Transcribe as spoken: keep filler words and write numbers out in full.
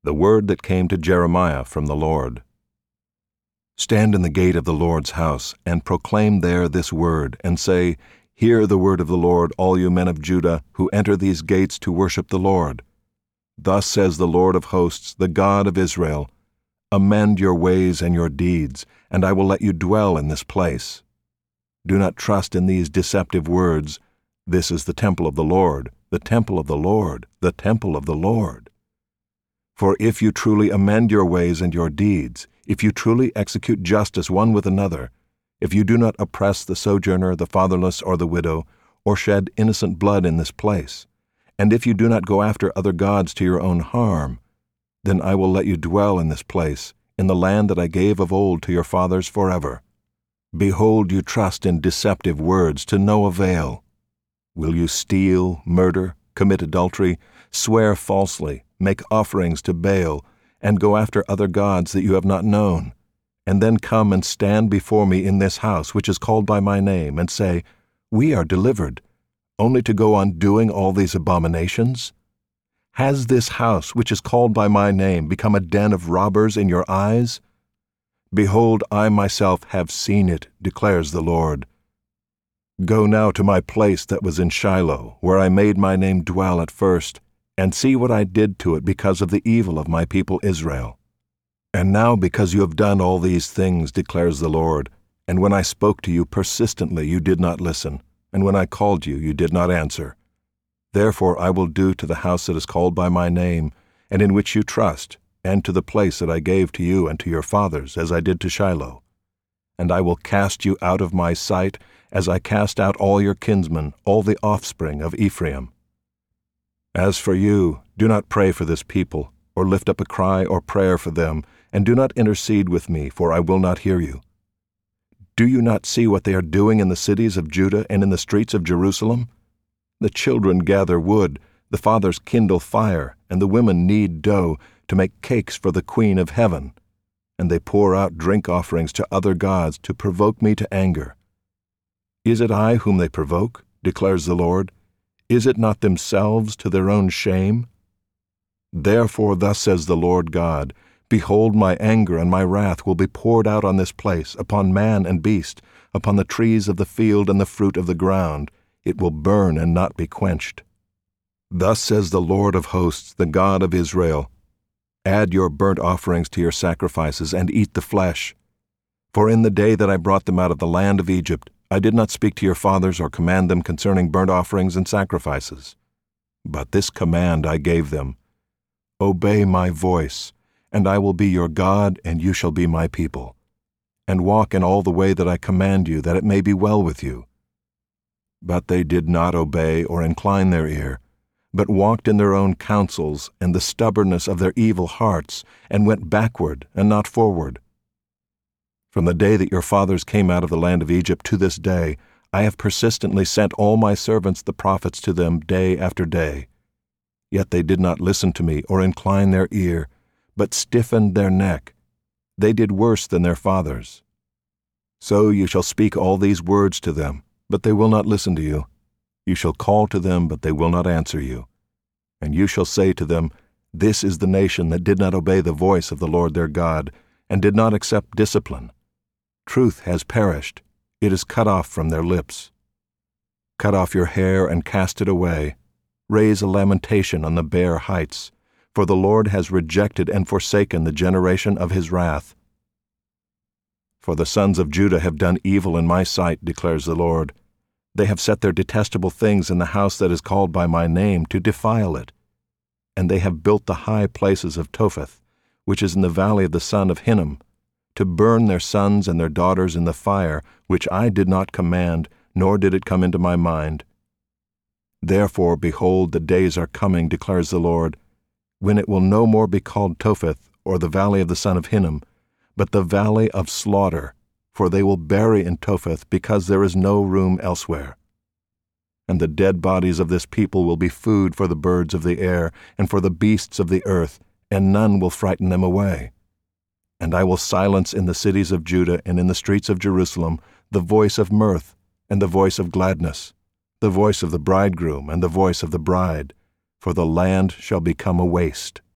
The word that came to Jeremiah from the Lord. Stand in the gate of the Lord's house, and proclaim there this word, and say, Hear the word of the Lord, all you men of Judah, who enter these gates to worship the Lord. Thus says the Lord of hosts, the God of Israel, Amend your ways and your deeds, and I will let you dwell in this place. Do not trust in these deceptive words, This is the temple of the Lord, the temple of the Lord, the temple of the Lord. For if you truly amend your ways and your deeds, if you truly execute justice one with another, if you do not oppress the sojourner, the fatherless, or the widow, or shed innocent blood in this place, and if you do not go after other gods to your own harm, then I will let you dwell in this place, in the land that I gave of old to your fathers forever. Behold, you trust in deceptive words to no avail. Will you steal, murder, commit adultery, swear falsely, make offerings to Baal, and go after other gods that you have not known, and then come and stand before me in this house which is called by my name, and say, We are delivered, only to go on doing all these abominations? Has this house which is called by my name become a den of robbers in your eyes? Behold, I myself have seen it, declares the Lord. Go now to my place that was in Shiloh, where I made my name dwell at first, and see what I did to it because of the evil of my people Israel. And now because you have done all these things, declares the Lord, and when I spoke to you persistently you did not listen, and when I called you you did not answer. Therefore I will do to the house that is called by my name, and in which you trust, and to the place that I gave to you and to your fathers, as I did to Shiloh. And I will cast you out of my sight, as I cast out all your kinsmen, all the offspring of Ephraim. As for you, do not pray for this people, or lift up a cry or prayer for them, and do not intercede with me, for I will not hear you. Do you not see what they are doing in the cities of Judah and in the streets of Jerusalem? The children gather wood, the fathers kindle fire, and the women knead dough to make cakes for the Queen of Heaven, and they pour out drink offerings to other gods to provoke me to anger. Is it I whom they provoke, declares the Lord? Is it not themselves to their own shame? Therefore thus says the Lord God, Behold, my anger and my wrath will be poured out on this place, upon man and beast, upon the trees of the field and the fruit of the ground. It will burn and not be quenched. Thus says the Lord of hosts, the God of Israel, Add your burnt offerings to your sacrifices, and eat the flesh. For in the day that I brought them out of the land of Egypt, I did not speak to your fathers or command them concerning burnt offerings and sacrifices. But this command I gave them, Obey my voice, and I will be your God, and you shall be my people. And walk in all the way that I command you, that it may be well with you. But they did not obey or incline their ear, but walked in their own counsels and the stubbornness of their evil hearts, and went backward and not forward. From the day that your fathers came out of the land of Egypt to this day, I have persistently sent all my servants the prophets to them day after day. Yet they did not listen to me or incline their ear, but stiffened their neck. They did worse than their fathers. So you shall speak all these words to them, but they will not listen to you. You shall call to them, but they will not answer you. And you shall say to them, This is the nation that did not obey the voice of the Lord their God, and did not accept discipline. Truth has perished, it is cut off from their lips. Cut off your hair and cast it away. Raise a lamentation on the bare heights, for the Lord has rejected and forsaken the generation of his wrath. For the sons of Judah have done evil in my sight, declares the Lord. They have set their detestable things in the house that is called by my name to defile it. And they have built the high places of Topheth, which is in the valley of the son of Hinnom, to burn their sons and their daughters in the fire, which I did not command, nor did it come into my mind. Therefore, behold, the days are coming, declares the Lord, when it will no more be called Topheth, or the valley of the son of Hinnom, but the valley of slaughter, for they will bury in Topheth, because there is no room elsewhere. And the dead bodies of this people will be food for the birds of the air, and for the beasts of the earth, and none will frighten them away. And I will silence in the cities of Judah and in the streets of Jerusalem the voice of mirth and the voice of gladness, the voice of the bridegroom and the voice of the bride, for the land shall become a waste.